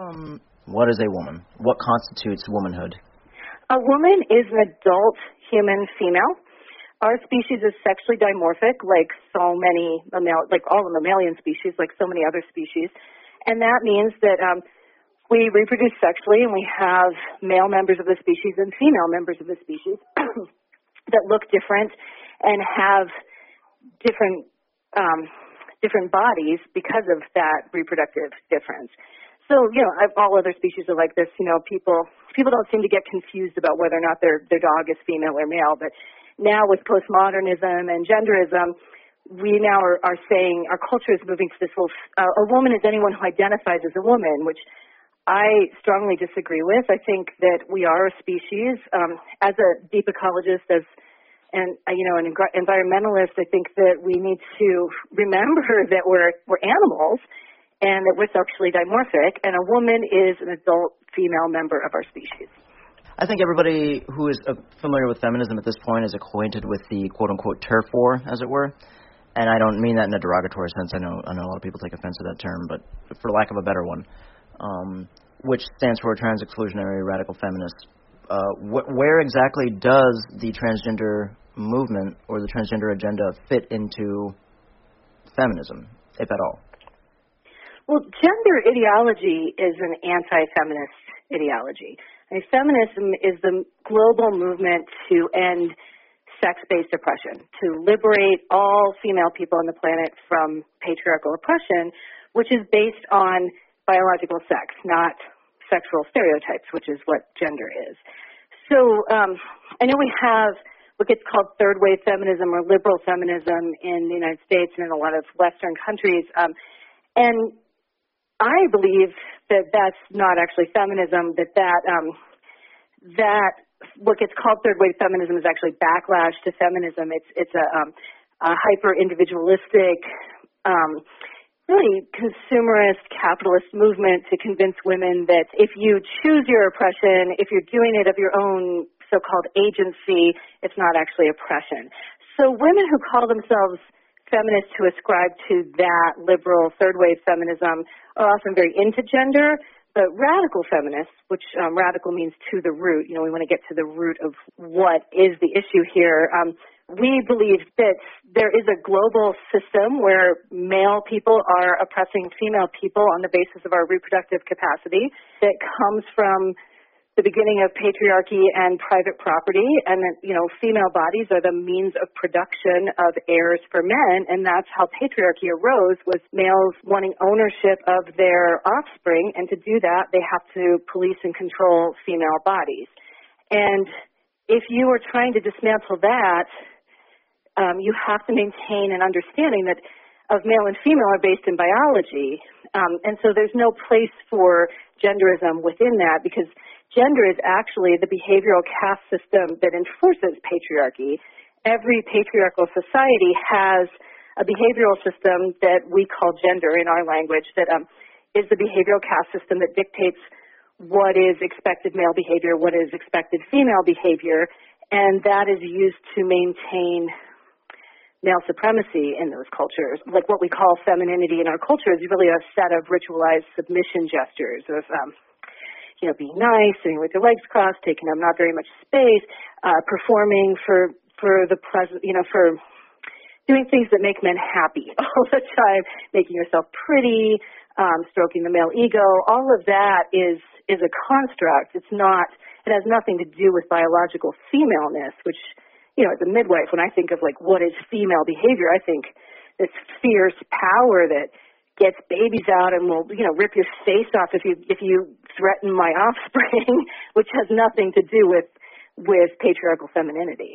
What is a woman? What constitutes womanhood? A woman is an adult human female. Our species is sexually dimorphic, like so many like all the mammalian species, like so many other species. And that means that we reproduce sexually, and we have male members of the species and female members of the species that look different and have different bodies because of that reproductive difference. So, all other species are like this. People don't seem to get confused about whether or not their dog is female or male, but now with postmodernism and genderism, we now are saying our culture is moving to this whole, a woman is anyone who identifies as a woman, which I strongly disagree with. I think that we are a species. As a deep ecologist, an environmentalist, I think that we need to remember that we're animals and that we're sexually dimorphic, and a woman is an adult female member of our species. I think everybody who is familiar with feminism at this point is acquainted with the quote-unquote turf war, as it were. And I don't mean that in a derogatory sense. I know a lot of people take offense to that term, but for lack of a better one, which stands for trans-exclusionary radical feminists. Where exactly does the transgender movement or the transgender agenda fit into feminism, if at all? Well, gender ideology is an anti-feminist ideology. Feminism is the global movement to end sex-based oppression, to liberate all female people on the planet from patriarchal oppression, which is based on biological sex, not sexual stereotypes, which is what gender is. So I know we have what gets called third-wave feminism or liberal feminism in the United States and in a lot of Western countries, and I believe that that's not actually feminism, that what gets called third-wave feminism is actually backlash to feminism. It's a hyper-individualistic, really consumerist, capitalist movement to convince women that if you choose your oppression, if you're doing it of your own so-called agency, it's not actually oppression. So women who call themselves feminists who ascribe to that liberal third-wave feminism are often very into gender, but radical feminists, which radical means to the root, we want to get to the root of what is the issue here. We believe that there is a global system where male people are oppressing female people on the basis of our reproductive capacity that comes from the beginning of patriarchy and private property, and that, female bodies are the means of production of heirs for men, and that's how patriarchy arose, was males wanting ownership of their offspring, and to do that, they have to police and control female bodies. And if you are trying to dismantle that, you have to maintain an understanding that of male and female are based in biology, and so there's no place for genderism within that, because gender is actually the behavioral caste system that enforces patriarchy. Every patriarchal society has a behavioral system that we call gender in our language, that is the behavioral caste system that dictates what is expected male behavior, what is expected female behavior, and that is used to maintain male supremacy in those cultures. Like what we call femininity in our culture is really a set of ritualized submission gestures of being nice, sitting with your legs crossed, taking up not very much space, performing for the present, for doing things that make men happy all the time, making yourself pretty, stroking the male ego. All of that is a construct. It has nothing to do with biological femaleness, which, as a midwife, when I think of what is female behavior, I think this fierce power that gets babies out and will, rip your face off if you threaten my offspring, which has nothing to do with patriarchal femininity.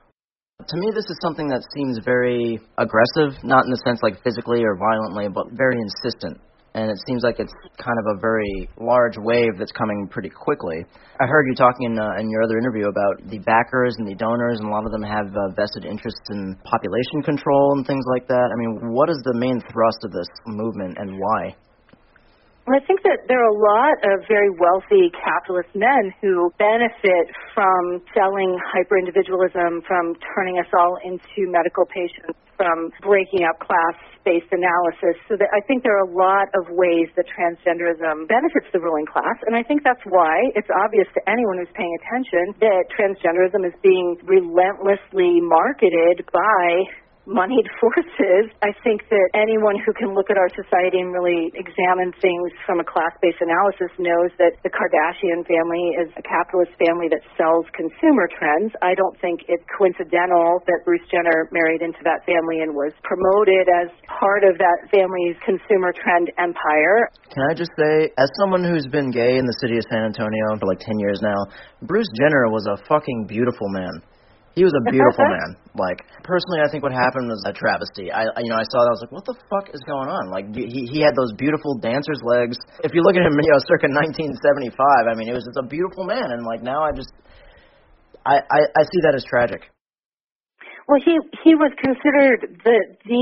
To me, this is something that seems very aggressive, not in the sense like physically or violently, but very insistent. And it seems like it's kind of a very large wave that's coming pretty quickly. I heard you talking in your other interview about the backers and the donors, and a lot of them have vested interests in population control and things like that. I mean, what is the main thrust of this movement and why? Well, I think that there are a lot of very wealthy capitalist men who benefit from selling hyper-individualism, from turning us all into medical patients, from breaking up class-based analysis. So that I think there are a lot of ways that transgenderism benefits the ruling class, and I think that's why it's obvious to anyone who's paying attention that transgenderism is being relentlessly marketed by moneyed forces. I think that anyone who can look at our society and really examine things from a class-based analysis knows that the Kardashian family is a capitalist family that sells consumer trends. I don't think it's coincidental that Bruce Jenner married into that family and was promoted as part of that family's consumer trend empire. Can I just say, as someone who's been gay in the city of San Antonio for like 10 years now, Bruce Jenner was a fucking beautiful man. He was a beautiful man. Like, personally, I think what happened was a travesty. I saw that, I was like, what the fuck is going on? Like, he had those beautiful dancer's legs. If you look at him, circa 1975, I mean, it was just a beautiful man. And, like, now I see that as tragic. Well, he was considered the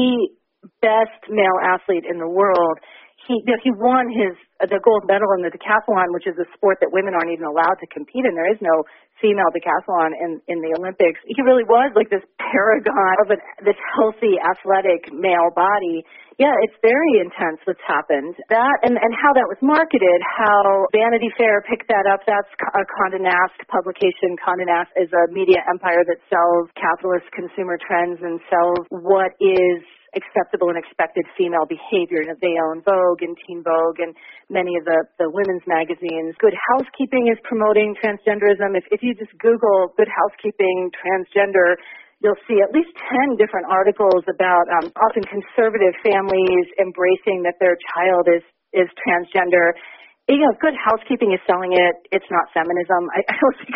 best male athlete in the world. He won the gold medal in the decathlon, which is a sport that women aren't even allowed to compete in. There is no female decathlon in the Olympics. He really was like this paragon of this healthy, athletic male body. Yeah, it's very intense what's happened. That and how that was marketed, how Vanity Fair picked that up. That's a Condé Nast publication. Condé Nast is a media empire that sells capitalist consumer trends and sells what is acceptable and expected female behavior. They own Vogue and Teen Vogue and many of the women's magazines. Good Housekeeping is promoting transgenderism. If you just Google Good Housekeeping transgender, you'll see at least 10 different articles about often conservative families embracing that their child is transgender. Good Housekeeping is selling it. It's not feminism. I don't think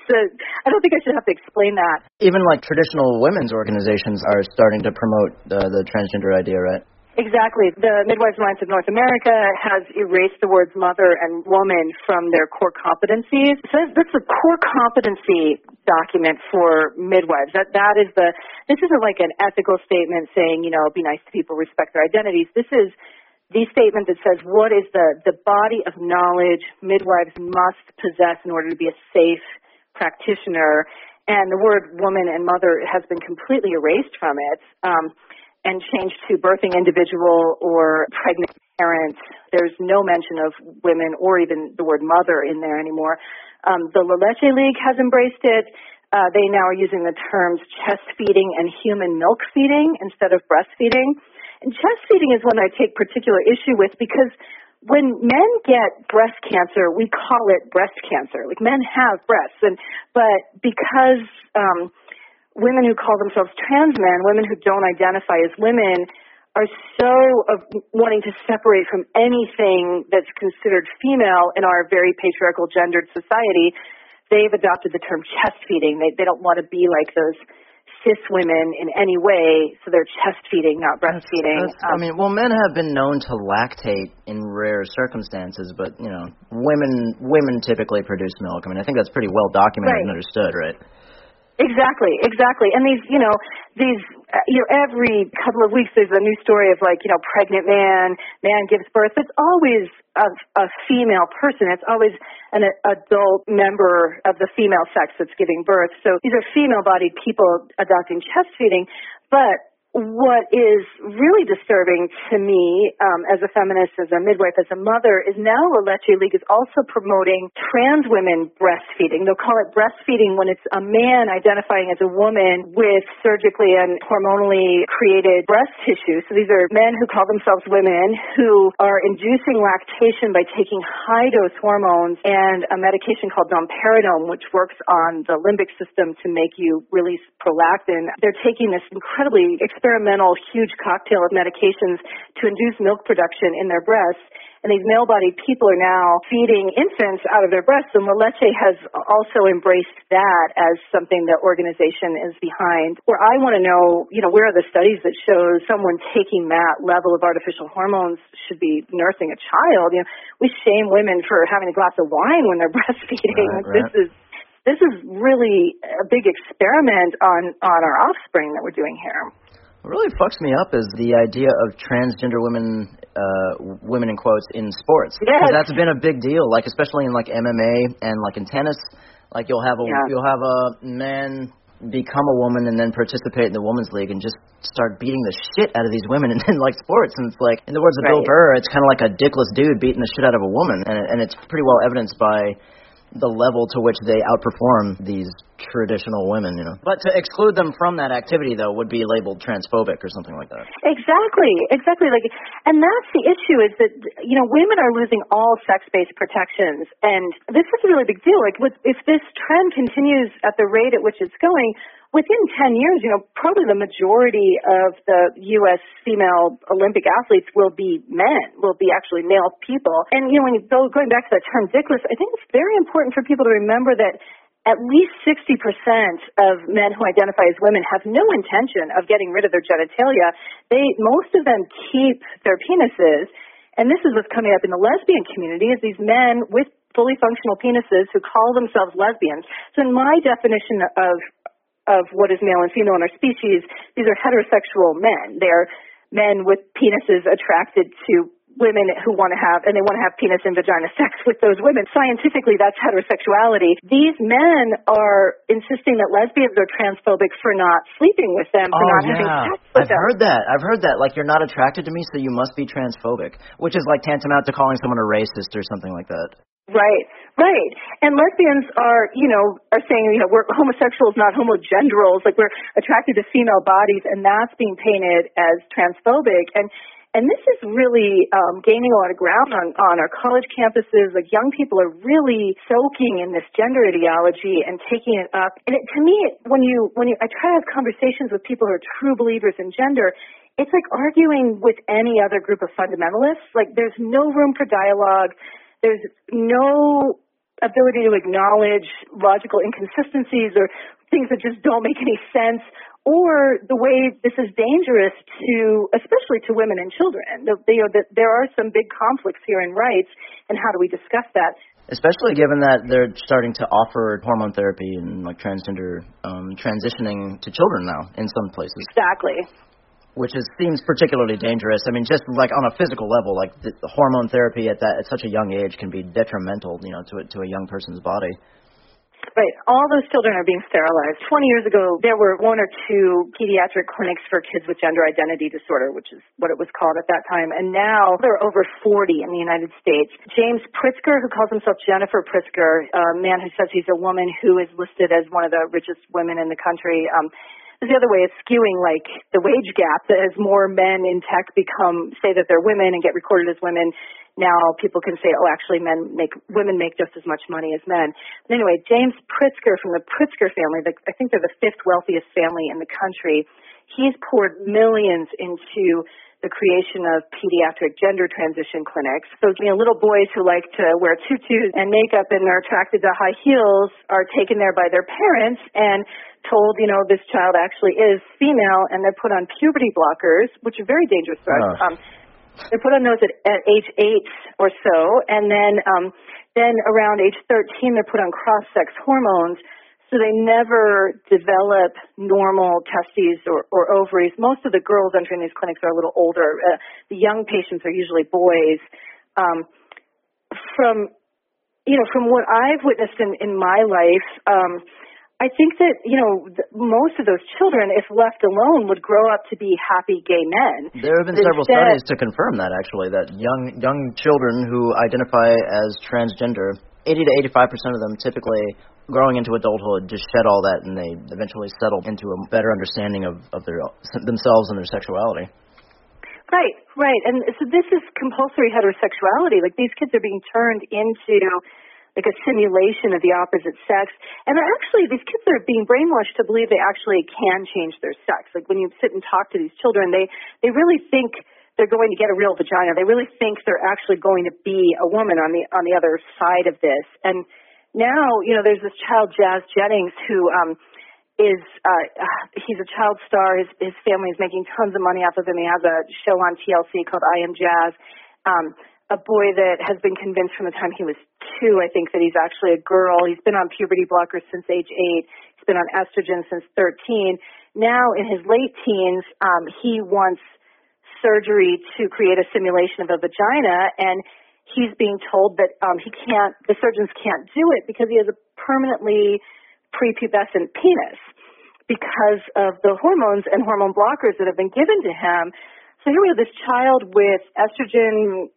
I don't think I should have to explain that. Even like traditional women's organizations are starting to promote the transgender idea, right? Exactly. The Midwives Alliance of North America has erased the words mother and woman from their core competencies. So that's a core competency document for midwives. This isn't like an ethical statement saying, be nice to people, respect their identities. This is the statement that says what is the body of knowledge midwives must possess in order to be a safe practitioner. And the word woman and mother has been completely erased from it. And changed to birthing individual or pregnant parent. There's no mention of women or even the word mother in there anymore. The La Leche League has embraced it. They now are using the terms chest feeding and human milk feeding instead of breastfeeding. And chest feeding is one I take particular issue with because when men get breast cancer, we call it breast cancer. Like men have breasts, but because women who call themselves trans men, women who don't identify as women, are so wanting to separate from anything that's considered female in our very patriarchal, gendered society, they've adopted the term chest feeding. They don't want to be like those cis women in any way, so they're chest feeding, not breastfeeding. Men have been known to lactate in rare circumstances, but women typically produce milk. I think that's pretty well documented and understood, right? Exactly. And these every couple of weeks there's a new story of pregnant man gives birth. It's always a female person. It's always an adult member of the female sex that's giving birth. So these are female-bodied people adopting chest feeding. But what is really disturbing to me as a feminist, as a midwife, as a mother, is now La Leche League is also promoting trans women breastfeeding. They'll call it breastfeeding when it's a man identifying as a woman with surgically and hormonally created breast tissue. So these are men who call themselves women who are inducing lactation by taking high-dose hormones and a medication called domperidone, which works on the limbic system to make you release prolactin. They're taking this incredibly experimental huge cocktail of medications to induce milk production in their breasts. And these male-bodied people are now feeding infants out of their breasts, and La Leche has also embraced that as something the organization is behind. Where I want to know, where are the studies that show someone taking that level of artificial hormones should be nursing a child? We shame women for having a glass of wine when they're breastfeeding. Right. This is really a big experiment on our offspring that we're doing here. What really fucks me up is the idea of transgender women, women in quotes, in sports. Yes. Because that's been a big deal, like especially in like MMA and like in tennis. Like you'll have a man become a woman and then participate in the women's league and just start beating the shit out of these women in like sports. And it's like, in the words of Bill Burr, it's kind of like a dickless dude beating the shit out of a woman. And it's pretty well evidenced by the level to which they outperform these traditional women, you know. But to exclude them from that activity, though, would be labeled transphobic or something like that. Exactly. Like, and that's the issue is that, you know, women are losing all sex-based protections. And this is a really big deal. Like, if this trend continues at the rate at which it's going, within 10 years, you know, probably the majority of the U.S. female Olympic athletes will be men, will be actually male people. And, you know, when you go going back to that term dickless, I think it's very important for people to remember that at least 60% of men who identify as women have no intention of getting rid of their genitalia. Most of them keep their penises. And this is what's coming up in the lesbian community, is these men with fully functional penises who call themselves lesbians. So in my definition of what is male and female in our species, these are heterosexual men. They're men with penises attracted to women who want to have, and they want to have penis and vagina sex with those women. Scientifically, that's heterosexuality. These men are insisting that lesbians are transphobic for not sleeping with them, for not having sex with them. I've heard that. Like, you're not attracted to me, so you must be transphobic, which is like tantamount to calling someone a racist or something like that. Right. And lesbians are saying, we're homosexuals, not homogenderals. Like, we're attracted to female bodies, and that's being painted as transphobic. And this is really gaining a lot of ground on our college campuses. Like, young people are really soaking in this gender ideology and taking it up. And to me, when I try to have conversations with people who are true believers in gender, it's like arguing with any other group of fundamentalists. Like, there's no room for dialogue. There's no ability to acknowledge logical inconsistencies or things that just don't make any sense, or the way this is dangerous especially to women and children. There are some big conflicts here in rights, and how do we discuss that? Especially given that they're starting to offer hormone therapy and like transgender transitioning to children now in some places. Exactly. Which seems particularly dangerous. I mean, just like on a physical level, like the hormone therapy at such a young age can be detrimental, to a young person's body. Right. All those children are being sterilized. 20 years ago, there were 1 or 2 pediatric clinics for kids with gender identity disorder, which is what it was called at that time. And now there are over 40 in the United States. James Pritzker, who calls himself Jennifer Pritzker, a man who says he's a woman who is listed as one of the richest women in the country, is the other way of skewing, like, the wage gap, that as more men in tech say that they're women and get recorded as women, now people can say, oh, actually women make just as much money as men. But anyway, James Pritzker from the Pritzker family, I think they're the 5th wealthiest family in the country, he's poured millions into the creation of pediatric gender transition clinics. So, little boys who like to wear tutus and makeup and are attracted to high heels are taken there by their parents and told, this child actually is female, and they're put on puberty blockers, which are very dangerous drugs. They're put on those at age 8 or so, and then around age 13, they're put on cross-sex hormones, so they never develop normal testes or ovaries. Most of the girls entering these clinics are a little older. The young patients are usually boys. From what I've witnessed in my life, I think that, most of those children, if left alone, would grow up to be happy gay men. There have been several studies to confirm that, actually, that young children who identify as transgender, 80 to 85% of them typically, growing into adulthood, just shed all that, and they eventually settle into a better understanding of themselves and their sexuality. Right. And so this is compulsory heterosexuality. Like, these kids are being turned into like a simulation of the opposite sex. And these kids are being brainwashed to believe they actually can change their sex. Like, when you sit and talk to these children, they really think they're going to get a real vagina. They really think they're actually going to be a woman on the other side of this. And now, there's this child, Jazz Jennings, who he's a child star. His family is making tons of money off of him. He has a show on TLC called I Am Jazz. A boy that has been convinced from the time he was 2, I think, that he's actually a girl. He's been on puberty blockers since age 8. He's been on estrogen since 13. Now, in his late teens, he wants surgery to create a simulation of a vagina, and he's being told that the surgeons can't do it because he has a permanently prepubescent penis because of the hormones and hormone blockers that have been given to him. So here we have this child with estrogen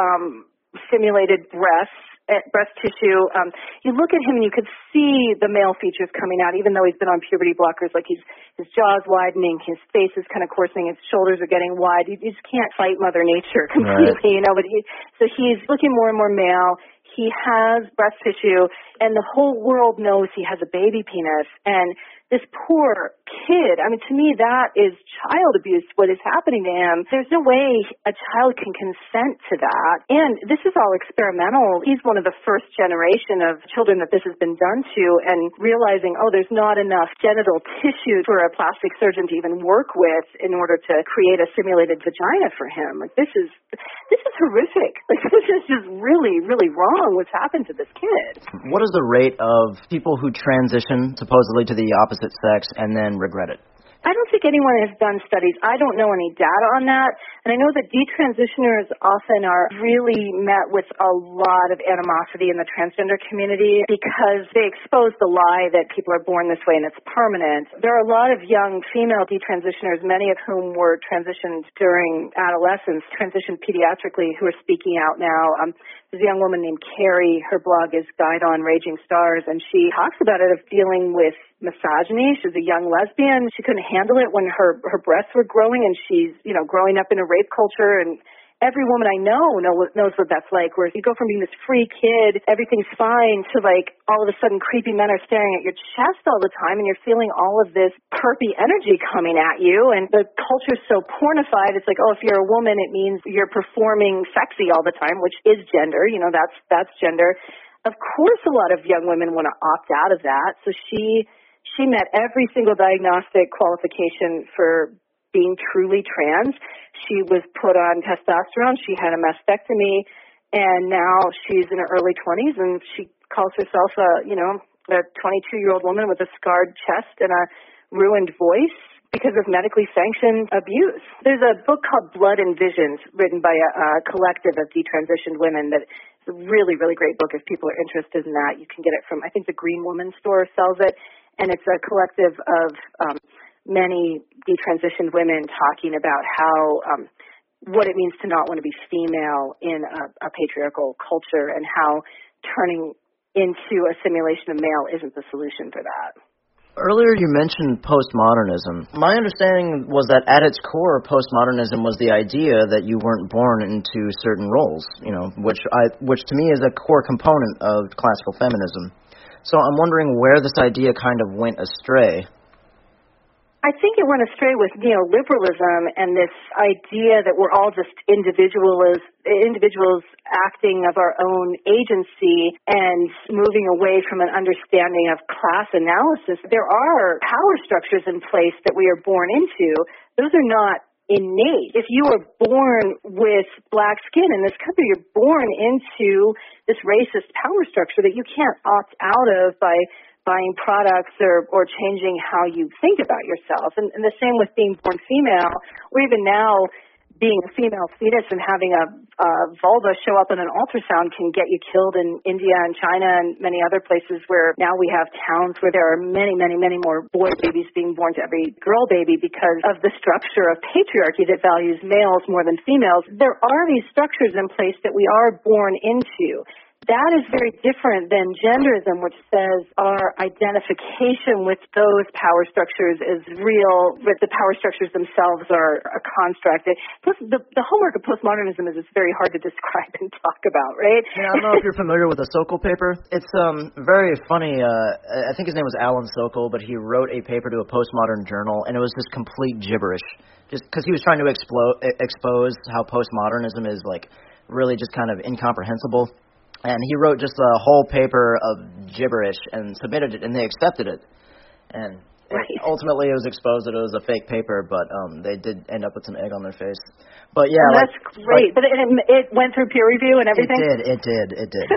stimulated breast tissue. You look at him and you could see the male features coming out, even though he's been on puberty blockers. Like his jaw's widening, his face is kind of coarsening, his shoulders are getting wide. You just can't fight Mother Nature completely, Right. But so he's looking more and more male. He has breast tissue, and the whole world knows he has a baby penis. And this poor kid, to me, that is child abuse, what is happening to him. There's no way a child can consent to that. And this is all experimental. He's one of the first generation of children that this has been done to, and realizing, there's not enough genital tissue for a plastic surgeon to even work with in order to create a simulated vagina for him. This is horrific. This is just really, really wrong what's happened to this kid. What is the rate of people who transition supposedly to the opposite sex and then regret it? I don't think anyone has done studies. I don't know any data on that. And I know that detransitioners often are really met with a lot of animosity in the transgender community because they expose the lie that people are born this way and it's permanent. There are a lot of young female detransitioners, many of whom were transitioned during adolescence, transitioned pediatrically, who are speaking out now. There's a young woman named Carrie. Her blog is Guide on Raging Stars, and she talks about it of dealing with misogyny. She's a young lesbian. She couldn't handle it when her breasts were growing, and she's, growing up in a rape culture, and every woman I know knows what that's like, where you go from being this free kid, everything's fine, to all of a sudden creepy men are staring at your chest all the time, and you're feeling all of this perpy energy coming at you, and the culture's so pornified. It's like, if you're a woman, it means you're performing sexy all the time, which is gender, that's gender. Of course a lot of young women want to opt out of that, so she met every single diagnostic qualification for being truly trans. She was put on testosterone. She had a mastectomy, and now she's in her early 20s, and she calls herself a 22-year-old woman with a scarred chest and a ruined voice because of medically sanctioned abuse. There's a book called Blood and Visions written by a collective of detransitioned women that is a really, really great book. If people are interested in that, you can get it from, I think the Green Woman store sells it, and it's a collective of many detransitioned women talking about how what it means to not want to be female in a patriarchal culture, and how turning into a simulation of male isn't the solution for that. Earlier you mentioned postmodernism. My understanding was that at its core, postmodernism was the idea that you weren't born into certain roles, which to me is a core component of classical feminism. So I'm wondering where this idea kind of went astray. I think it went astray with neoliberalism and this idea that we're all just individuals acting of our own agency and moving away from an understanding of class analysis. There are power structures in place that we are born into. Those are not innate. If you are born with black skin in this country, you're born into this racist power structure that you can't opt out of by buying products or changing how you think about yourself. And the same with being born female, or even now being a female fetus and having a vulva show up in an ultrasound can get you killed in India and China and many other places where now we have towns where there are many, many, many more boy babies being born to every girl baby because of the structure of patriarchy that values males more than females. There are these structures in place that we are born into. That is very different than genderism, which says our identification with those power structures is real, but the power structures themselves are a construct. Plus, the hallmark of postmodernism is it's very hard to describe and talk about, right? Yeah, I don't know if you're familiar with the Sokal paper. It's very funny. I think his name was Alan Sokal, but he wrote a paper to a postmodern journal, and it was just complete gibberish, just because he was trying to expose how postmodernism is really just kind of incomprehensible. And he wrote just a whole paper of gibberish and submitted it, and they accepted it. And ultimately it was exposed that it was a fake paper, but they did end up with some egg on their face. But yeah, that's great. But it went through peer review and everything? It did.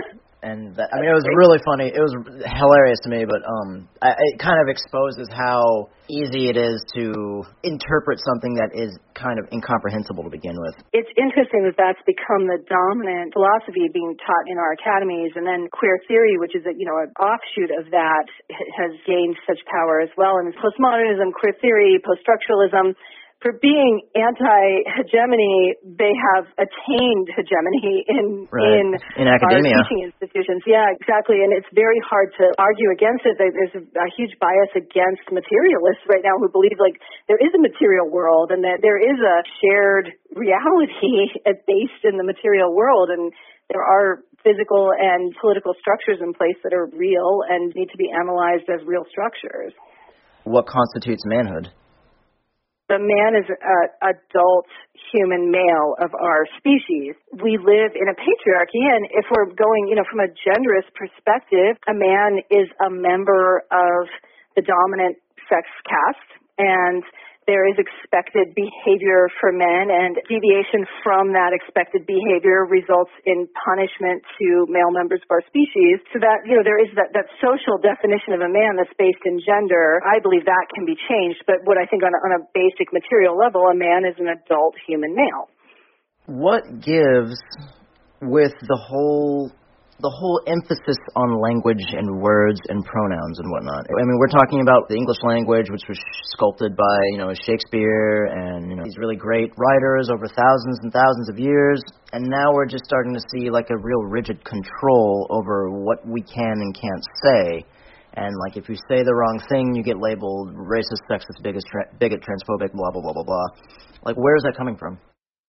And that, I mean, it was really funny. It was hilarious to me, but it kind of exposes how easy it is to interpret something that is kind of incomprehensible to begin with. It's interesting that that's become the dominant philosophy being taught in our academies, and then queer theory, which is an offshoot of that, has gained such power as well. And postmodernism, queer theory, post-structuralism, for being anti-hegemony, they have attained hegemony in academia. Our teaching institutions. Yeah, exactly. And it's very hard to argue against it. There's a huge bias against materialists right now who believe there is a material world and that there is a shared reality based in the material world, and there are physical and political structures in place that are real and need to be analyzed as real structures. What constitutes manhood? The man is an adult human male of our species. We live in a patriarchy, and if we're going, from a genderist perspective, a man is a member of the dominant sex caste, and there is expected behavior for men, and deviation from that expected behavior results in punishment to male members of our species. So that, there is that social definition of a man that's based in gender. I believe that can be changed, but what I think on a basic material level, a man is an adult human male. What gives with the whole emphasis on language and words and pronouns and whatnot? I mean, we're talking about the English language, which was sculpted by, Shakespeare and, these really great writers over thousands and thousands of years. And now we're just starting to see, a real rigid control over what we can and can't say. And, if you say the wrong thing, you get labeled racist, sexist, bigot, transphobic, blah, blah, blah, blah, blah. Where is that coming from?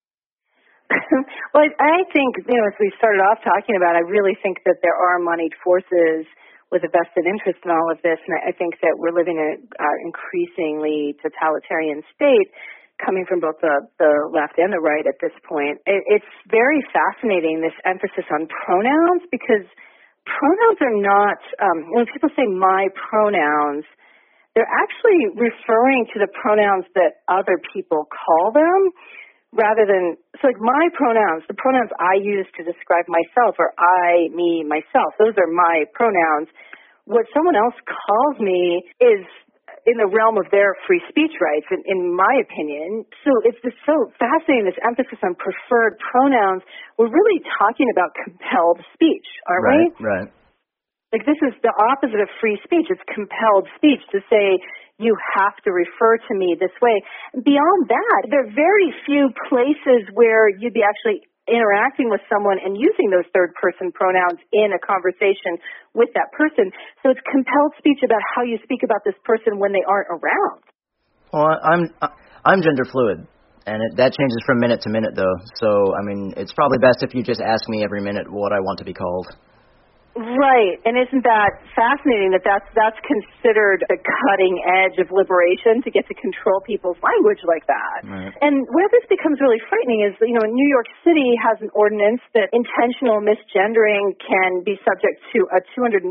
Well, I think, as we started off talking about, I really think that there are moneyed forces with a vested interest in all of this, and I think that we're living in an increasingly totalitarian state coming from both the left and the right at this point. It's very fascinating, this emphasis on pronouns, because pronouns are not, when people say my pronouns, they're actually referring to the pronouns that other people call them, rather than, my pronouns, the pronouns I use to describe myself are I, me, myself. Those are my pronouns. What someone else calls me is in the realm of their free speech rights, in my opinion. So it's just so fascinating, this emphasis on preferred pronouns. We're really talking about compelled speech, aren't we? Right. This is the opposite of free speech. It's compelled speech to say, you have to refer to me this way. Beyond that, there are very few places where you'd be actually interacting with someone and using those third-person pronouns in a conversation with that person. So it's compelled speech about how you speak about this person when they aren't around. Well, I'm gender fluid, and that changes from minute to minute, though. So, I mean, it's probably best if you just ask me every minute what I want to be called. Right, and isn't that fascinating that that's considered the cutting edge of liberation, to get to control people's language like that? Right. And where this becomes really frightening is, New York City has an ordinance that intentional misgendering can be subject to a $250,000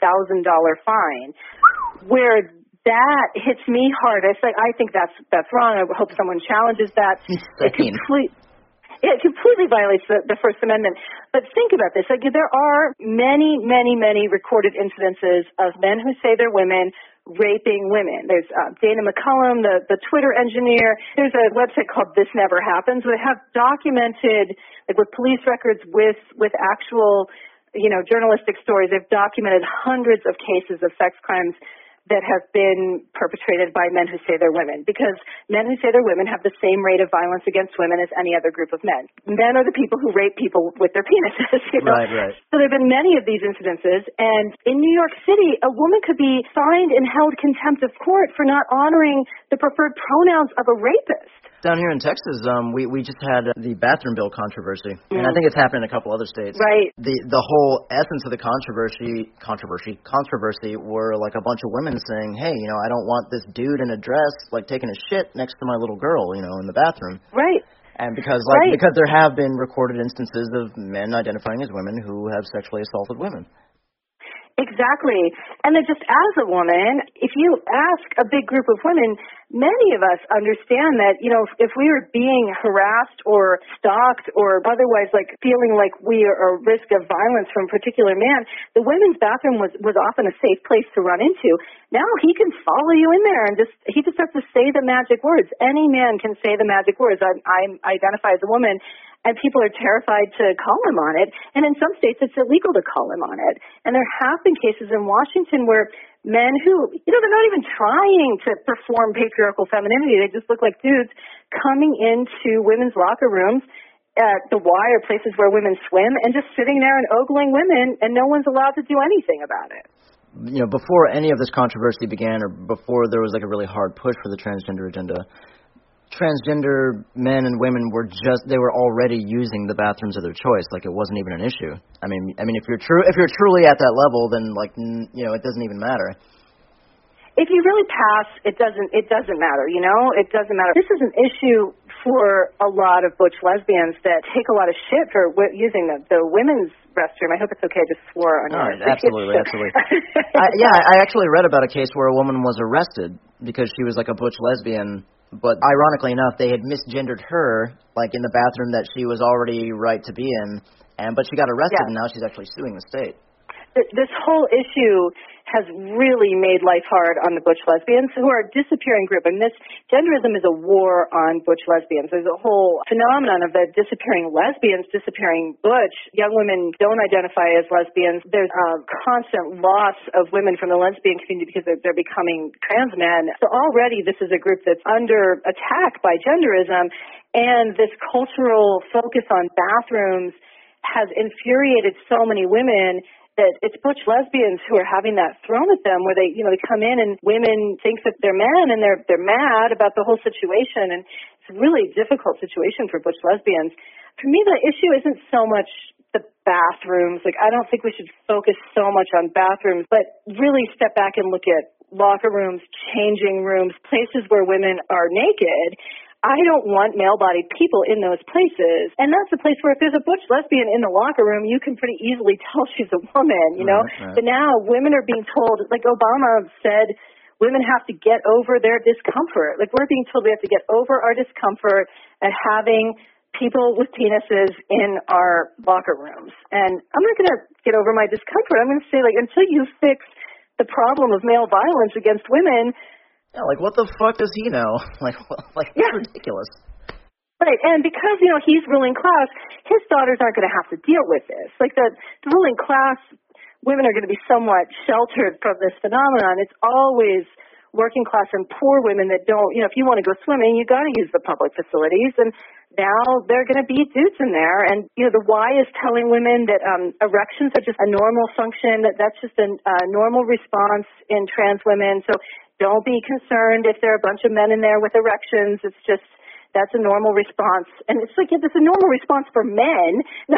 fine, where that hits me hard. I think that's wrong. I hope someone challenges that. It completely violates the First Amendment. But think about this. There are many, many, many recorded incidences of men who say they're women raping women. There's Dana McCullum, the Twitter engineer. There's a website called This Never Happens, where they have documented, with police records, with actual, journalistic stories. They've documented hundreds of cases of sex crimes that have been perpetrated by men who say they're women, because men who say they're women have the same rate of violence against women as any other group of men. Men are the people who rape people with their penises. Right. So there have been many of these incidences, and in New York City, a woman could be fined and held contempt of court for not honoring the preferred pronouns of a rapist. Down here in Texas, we just had the bathroom bill controversy, and I think it's happened in a couple other states. Right. The whole essence of the controversy were a bunch of women saying, hey, I don't want this dude in a dress taking a shit next to my little girl, in the bathroom. Right. And because there have been recorded instances of men identifying as women who have sexually assaulted women. Exactly. And then just as a woman, if you ask a big group of women, many of us understand that, if we are being harassed or stalked or otherwise like feeling like we are at risk of violence from a particular man, the women's bathroom was often a safe place to run into. Now he can follow you in there and he just has to say the magic words. Any man can say the magic words. I identify as a woman, and people are terrified to call him on it. And in some states, it's illegal to call him on it. And there have been cases in Washington where men who, they're not even trying to perform patriarchal femininity. They just look like dudes coming into women's locker rooms at the Y or places where women swim and just sitting there and ogling women, and no one's allowed to do anything about it. Before any of this controversy began, or before there was like a really hard push for the transgender agenda, transgender men and women they were already using the bathrooms of their choice. Like, it wasn't even an issue. I mean, if you're truly at that level, then it doesn't even matter. If you really pass, it doesn't matter. It doesn't matter. This is an issue for a lot of butch lesbians that take a lot of shit for using the women's restroom. I hope it's okay. I just swore on it. Absolutely. I actually read about a case where a woman was arrested because she was like a butch lesbian. But ironically enough, they had misgendered her, like in the bathroom that she was already right to be in, but she got arrested, and now she's actually suing the state. This whole issue has really made life hard on the butch lesbians, who are a disappearing group. And this genderism is a war on butch lesbians. There's a whole phenomenon of the disappearing lesbians, disappearing butch. Young women don't identify as lesbians. There's a constant loss of women from the lesbian community because they're becoming trans men. So already this is a group that's under attack by genderism, and this cultural focus on bathrooms has infuriated so many women that it's butch lesbians who are having that thrown at them, where they come in and women think that they're men and they're mad about the whole situation, and it's a really difficult situation for butch lesbians. For me, the issue isn't so much the bathrooms. Like, I don't think we should focus so much on bathrooms, but really step back and look at locker rooms, changing rooms, places where women are naked. I don't want male-bodied people in those places. And that's a place where if there's a butch lesbian in the locker room, you can pretty easily tell she's a woman, Right. But now women are being told, like Obama said, women have to get over their discomfort. Like, we're being told we have to get over our discomfort at having people with penises in our locker rooms. And I'm not going to get over my discomfort. I'm going to say, until you fix the problem of male violence against women, yeah, what the fuck does he know? It's ridiculous. Right, and because, he's ruling class, his daughters aren't going to have to deal with this. Like, the ruling class, women are going to be somewhat sheltered from this phenomenon. It's always working class and poor women that don't, if you want to go swimming, you got to use the public facilities. And now they're going to be dudes in there. And, the Y is telling women that erections are just a normal function, that's just a normal response in trans women. So don't be concerned if there are a bunch of men in there with erections. It's just, that's a normal response. And it's like, it's a normal response for men.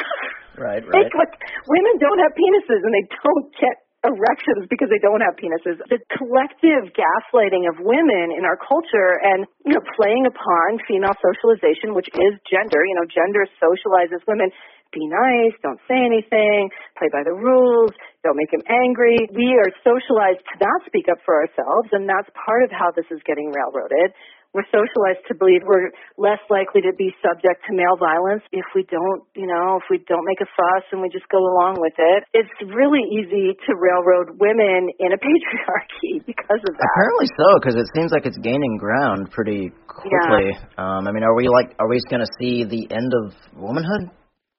Right. Women don't have penises, and they don't get erections because they don't have penises. The collective gaslighting of women in our culture and, playing upon female socialization, which is gender. Gender socializes women. Be nice, don't say anything, play by the rules, don't make him angry. We are socialized to not speak up for ourselves, and that's part of how this is getting railroaded. We're socialized to believe we're less likely to be subject to male violence if we don't, if we don't make a fuss and we just go along with it. It's really easy to railroad women in a patriarchy because of that. Apparently so, because it seems like it's gaining ground pretty quickly. Yeah. Are we going to see the end of womanhood?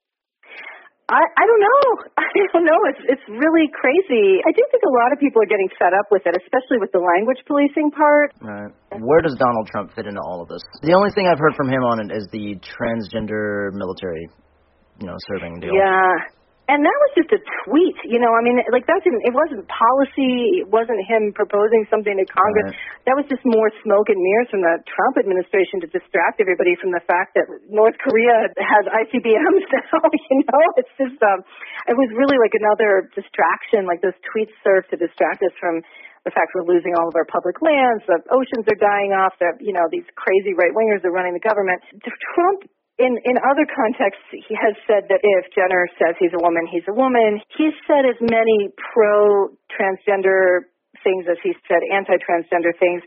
I don't know. It's really crazy. I do think a lot of people are getting fed up with it, especially with the language policing part. Right. Where does Donald Trump fit into all of this? The only thing I've heard from him on it is the transgender military, serving deal. Yeah. And that was just a tweet, it wasn't policy, it wasn't him proposing something to Congress. Right. That was just more smoke and mirrors from the Trump administration to distract everybody from the fact that North Korea has ICBMs now, It's just, it was really like another distraction, like those tweets served to distract us from the fact we're losing all of our public lands, the oceans are dying off, these crazy right-wingers are running the government. Trump, in other contexts, he has said that if Jenner says he's a woman, he's a woman. He's said as many pro-transgender things as he's said anti-transgender things.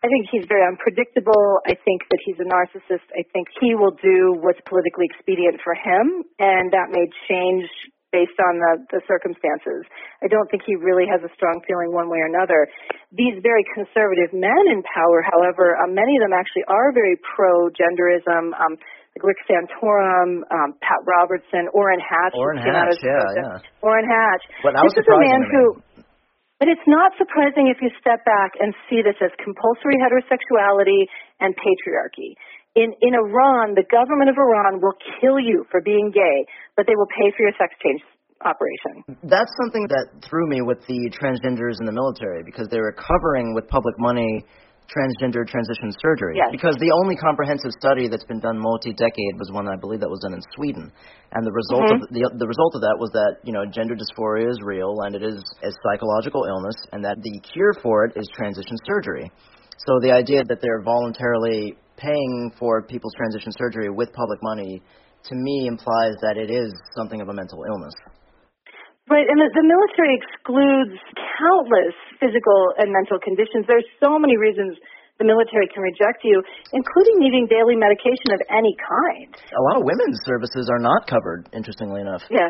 I think he's very unpredictable. I think that he's a narcissist. I think he will do what's politically expedient for him, and that may change based on the circumstances. I don't think he really has a strong feeling one way or another. These very conservative men in power, however, many of them actually are very pro-genderism, like Rick Santorum, Pat Robertson, Orrin Hatch. Orrin Hatch, yeah. Orrin Hatch. Well, that was surprising to me. But it's not surprising if you step back and see this as compulsory heterosexuality and patriarchy. In Iran, the government of Iran will kill you for being gay, but they will pay for your sex change operation. That's something that threw me with the transgenders in the military, because they were covering with public money transgender transition surgery. Yes. Because the only comprehensive study that's been done multi-decade was one I believe that was done in Sweden, and the result of the result of that was that gender dysphoria is real and it is a psychological illness, and that the cure for it is transition surgery. So the idea that they're voluntarily paying for people's transition surgery with public money, to me, implies that it is something of a mental illness. Right, and the military excludes countless physical and mental conditions. There's so many reasons the military can reject you, including needing daily medication of any kind. A lot of women's services are not covered, interestingly enough. Yeah.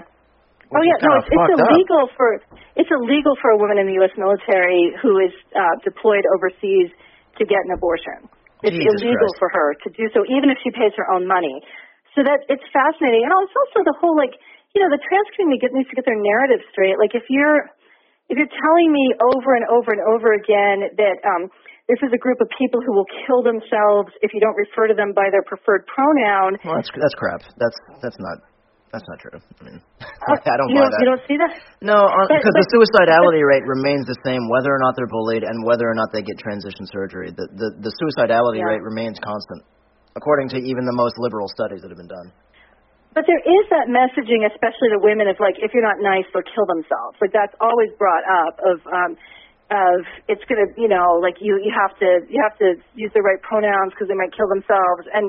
It's illegal for a woman in the U.S. military who is deployed overseas to get an abortion. It's illegal for her to do so, even if she pays her own money. So that it's fascinating, and it's also the whole the trans community needs to get their narrative straight. Like if you're telling me over and over and over again that this is a group of people who will kill themselves if you don't refer to them by their preferred pronoun. Well, that's crap. That's not true. I mean, I don't buy that. You don't see that? No, because the suicidality rate remains the same whether or not they're bullied and whether or not they get transition surgery. The suicidality rate remains constant, according to even the most liberal studies that have been done. But there is that messaging, especially to women, of if you're not nice, they'll kill themselves. Like that's always brought up of it's gonna, you have to use the right pronouns because they might kill themselves. And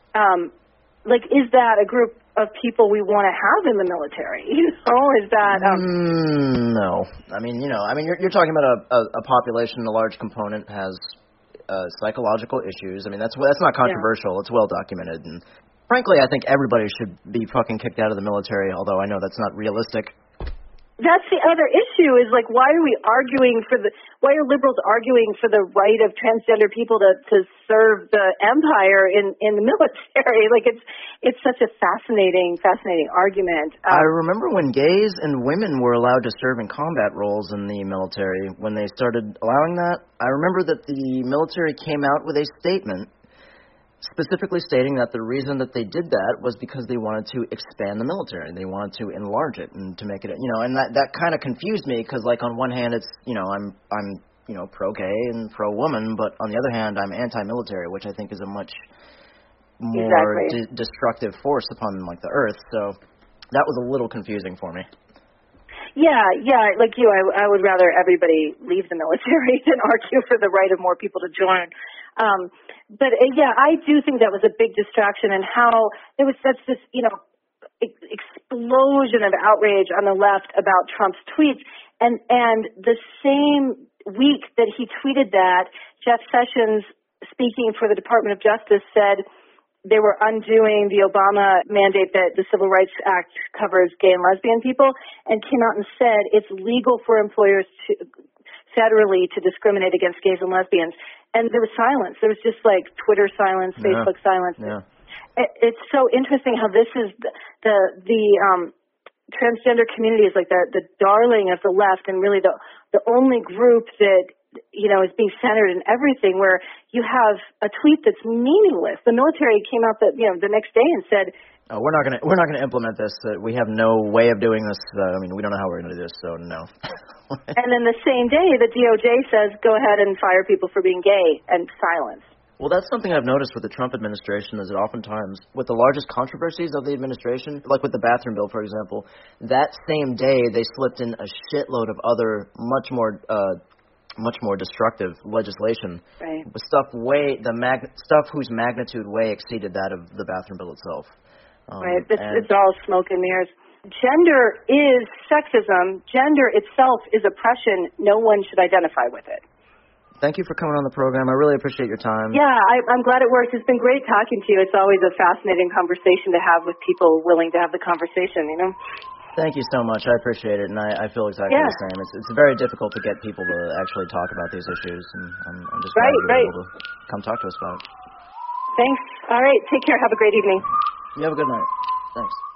is that a group of people we want to have in the military? Is that no? I mean, you're talking about a population. A large component has psychological issues. I mean, that's not controversial. Yeah. It's well documented. And frankly, I think everybody should be fucking kicked out of the military, although I know that's not realistic. That's the other issue is why are liberals arguing for the right of transgender people to serve the empire in the military? It's such a fascinating argument. I remember when gays and women were allowed to serve in combat roles in the military, when they started allowing that, I remember that the military came out with a statement specifically stating that the reason that they did that was because they wanted to expand the military. They wanted to enlarge it and to make it, and that kind of confused me because, on one hand, it's, I'm pro-gay and pro-woman, but on the other hand, I'm anti-military, which I think is a much more destructive force upon, the earth. So that was a little confusing for me. Yeah, like you, I would rather everybody leave the military than argue for the right of more people to join. But I do think that was a big distraction, and how there was such this, explosion of outrage on the left about Trump's tweets, and the same week that he tweeted that, Jeff Sessions, speaking for the Department of Justice, said they were undoing the Obama mandate that the Civil Rights Act covers gay and lesbian people, and came out and said it's legal for employers federally to discriminate against gays and lesbians. And there was silence. There was just Twitter silence, Facebook silence. Yeah. It's so interesting how this is the transgender community is the darling of the left, and really the only group that is being centered in everything. Where you have a tweet that's meaningless. The military came out the next day and said, "Oh, we're not gonna implement this. We have no way of doing this. We don't know how we're gonna do this. So no." And then the same day, the DOJ says, "Go ahead and fire people for being gay," and silence. Well, that's something I've noticed with the Trump administration, is that oftentimes with the largest controversies of the administration, like with the bathroom bill, for example, that same day they slipped in a shitload of other much more destructive legislation. Right. Stuff whose magnitude way exceeded that of the bathroom bill itself. Right. It's all smoke and mirrors. Gender is sexism. Gender itself is oppression. No one should identify with it. thank you for coming on the program. I really appreciate your time. Yeah, I'm glad it worked. It's been great talking to you. It's always a fascinating conversation to have with people willing to have the conversation, you know? Thank you so much. I appreciate it, and I feel exactly the same. It's very difficult to get people to actually talk about these issues, and I'm just glad you were able to come talk to us about it. Thanks. All right. Take care. Have a great evening. You have a good night. Thanks.